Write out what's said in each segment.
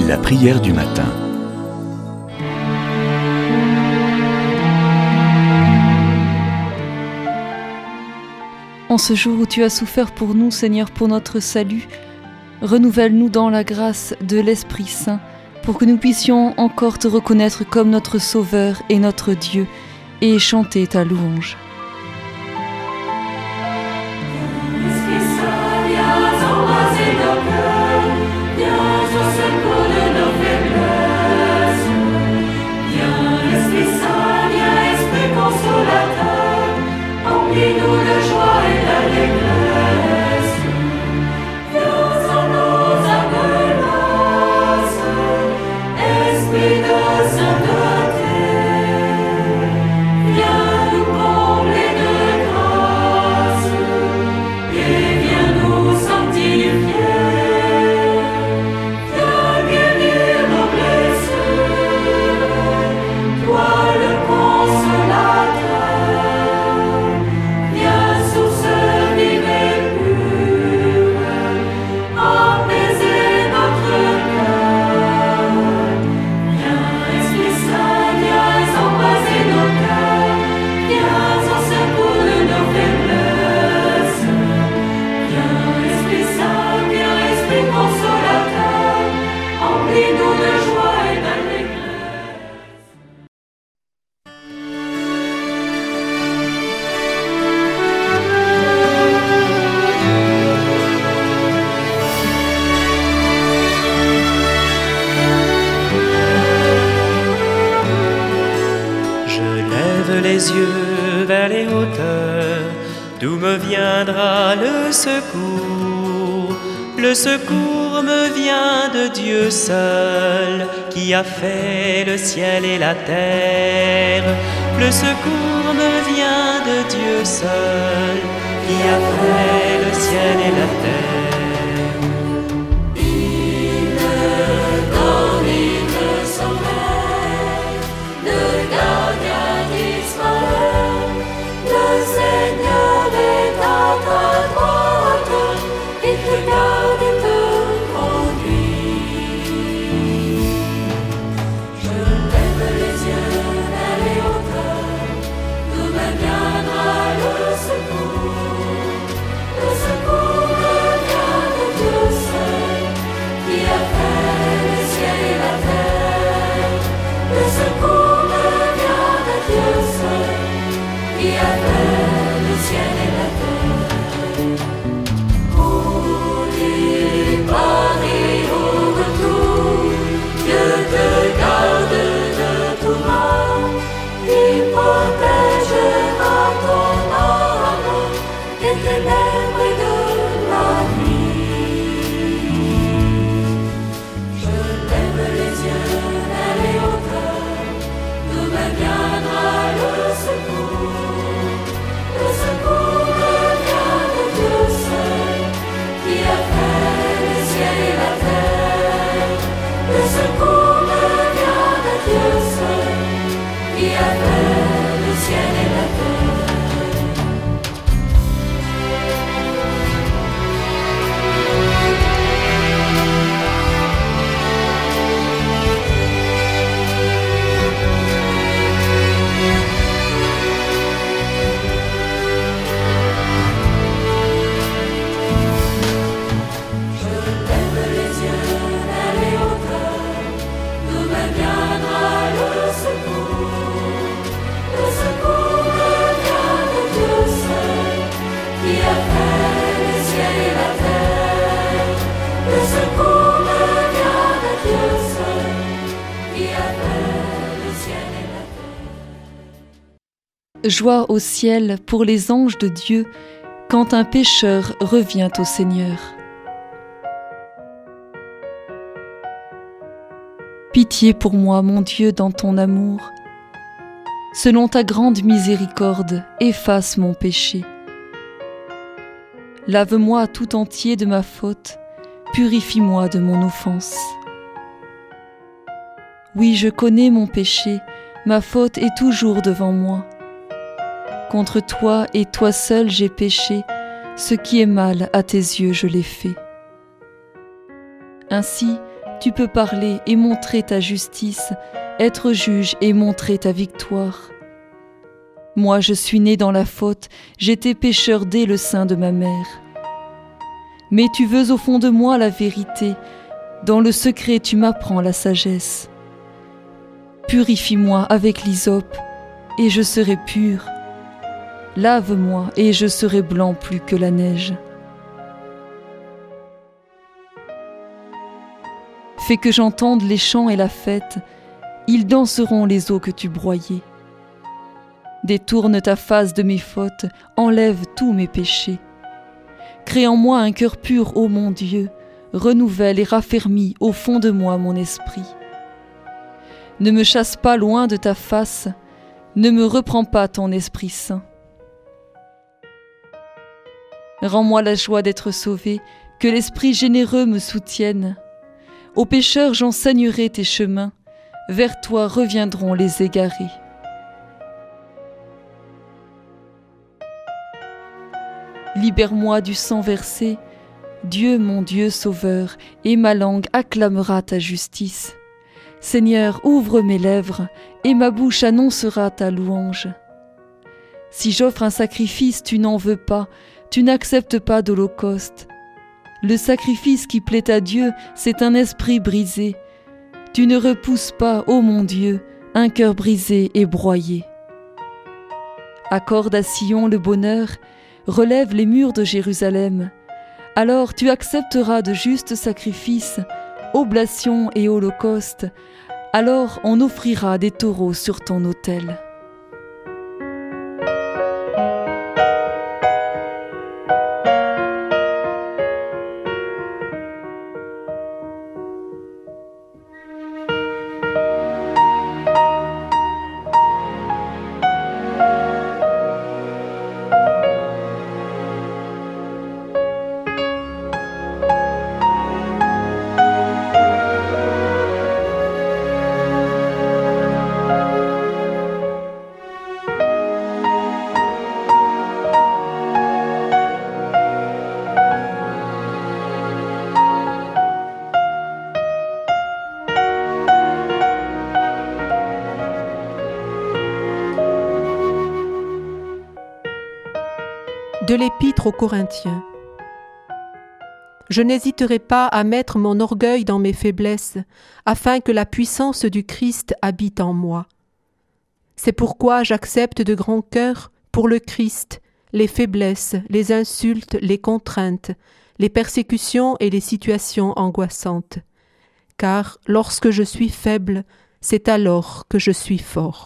La prière du matin. En ce jour où tu as souffert pour nous, Seigneur, pour notre salut, renouvelle-nous dans la grâce de l'Esprit Saint, pour que nous puissions encore te reconnaître comme notre Sauveur et notre Dieu, et chanter ta louange. Les yeux vers les hauteurs, d'où me viendra le secours? Le secours me vient de Dieu seul, qui a fait le ciel et la terre. Le secours me vient de Dieu seul, qui a fait le ciel et la terre. Joie au ciel pour les anges de Dieu, quand un pécheur revient au Seigneur. Pitié pour moi, mon Dieu, dans ton amour. Selon ta grande miséricorde, efface mon péché. Lave-moi tout entier de ma faute, purifie-moi de mon offense. Oui, je connais mon péché, ma faute est toujours devant moi. Contre toi et toi seul j'ai péché, ce qui est mal à tes yeux je l'ai fait. Ainsi, Tu peux parler et montrer ta justice, être juge et montrer ta victoire. Moi, je suis né dans la faute, j'étais pécheur dès le sein de ma mère. Mais tu veux au fond de moi la vérité, dans le secret tu m'apprends la sagesse. Purifie-moi avec l'hysope, et je serai pur. Lave-moi, et je serai blanc plus que la neige. Fais que j'entende les chants et la fête, ils danseront les eaux que tu broyais. Détourne ta face de mes fautes, enlève tous mes péchés. Crée en moi un cœur pur, ô mon Dieu, renouvelle et raffermis au fond de moi mon esprit. Ne me chasse pas loin de ta face, ne me reprends pas ton Esprit Saint. Rends-moi la joie d'être sauvé, que l'Esprit généreux me soutienne. Aux pécheurs j'enseignerai tes chemins, vers toi reviendront les égarés. Libère-moi du sang versé, Dieu mon Dieu sauveur, et ma langue acclamera ta justice. Seigneur, ouvre mes lèvres, et ma bouche annoncera ta louange. Si j'offre un sacrifice, tu n'en veux pas, tu n'acceptes pas d'holocauste. Le sacrifice qui plaît à Dieu, c'est un esprit brisé. Tu ne repousses pas, ô mon Dieu, un cœur brisé et broyé. Accorde à Sion le bonheur, relève les murs de Jérusalem. Alors tu accepteras de justes sacrifices, oblations et holocaustes. Alors on offrira des taureaux sur ton autel. De l'Épître aux Corinthiens. Je n'hésiterai pas à mettre mon orgueil dans mes faiblesses, afin que la puissance du Christ habite en moi. C'est pourquoi j'accepte de grand cœur, pour le Christ, les faiblesses, les insultes, les contraintes, les persécutions et les situations angoissantes. Car lorsque je suis faible, c'est alors que je suis fort.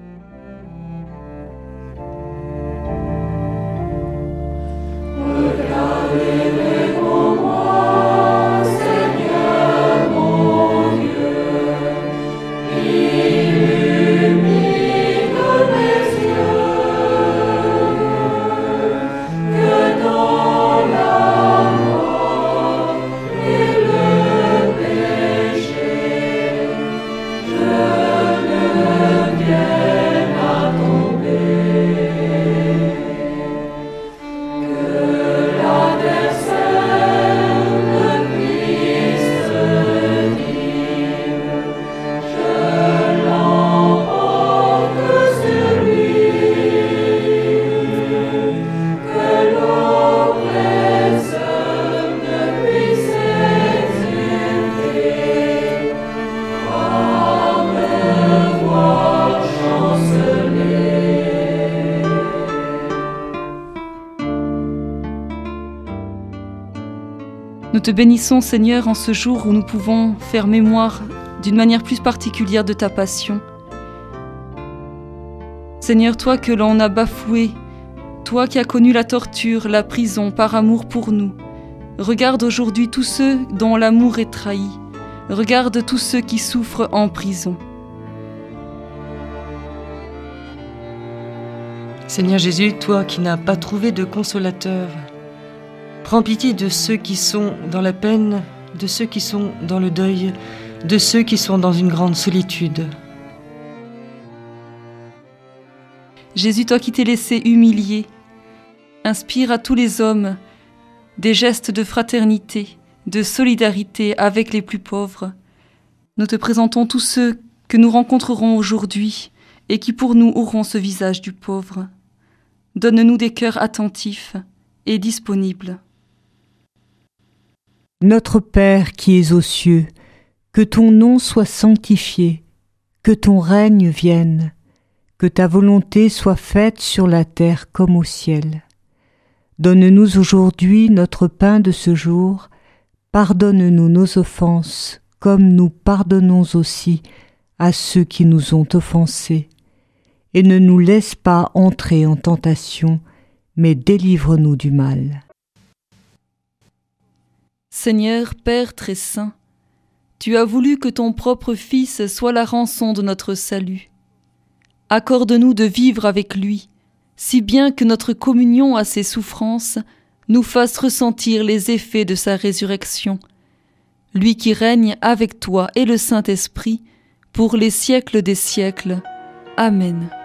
Nous te bénissons, Seigneur, en ce jour où nous pouvons faire mémoire d'une manière plus particulière de ta passion. Seigneur, toi que l'on a bafoué, toi qui as connu la torture, la prison par amour pour nous, regarde aujourd'hui tous ceux dont l'amour est trahi, regarde tous ceux qui souffrent en prison. Seigneur Jésus, toi qui n'as pas trouvé de consolateur, prends pitié de ceux qui sont dans la peine, de ceux qui sont dans le deuil, de ceux qui sont dans une grande solitude. Jésus, toi qui t'es laissé humilier, inspire à tous les hommes des gestes de fraternité, de solidarité avec les plus pauvres. Nous te présentons tous ceux que nous rencontrerons aujourd'hui et qui pour nous auront ce visage du pauvre. Donne-nous des cœurs attentifs et disponibles. Notre Père qui es aux cieux, que ton nom soit sanctifié, que ton règne vienne, que ta volonté soit faite sur la terre comme au ciel. Donne-nous aujourd'hui notre pain de ce jour, pardonne-nous nos offenses, comme nous pardonnons aussi à ceux qui nous ont offensés. Et ne nous laisse pas entrer en tentation, mais délivre-nous du mal. Seigneur Père très saint, tu as voulu que ton propre Fils soit la rançon de notre salut. Accorde-nous de vivre avec lui, si bien que notre communion à ses souffrances nous fasse ressentir les effets de sa résurrection. Lui qui règne avec toi et le Saint-Esprit, pour les siècles des siècles. Amen.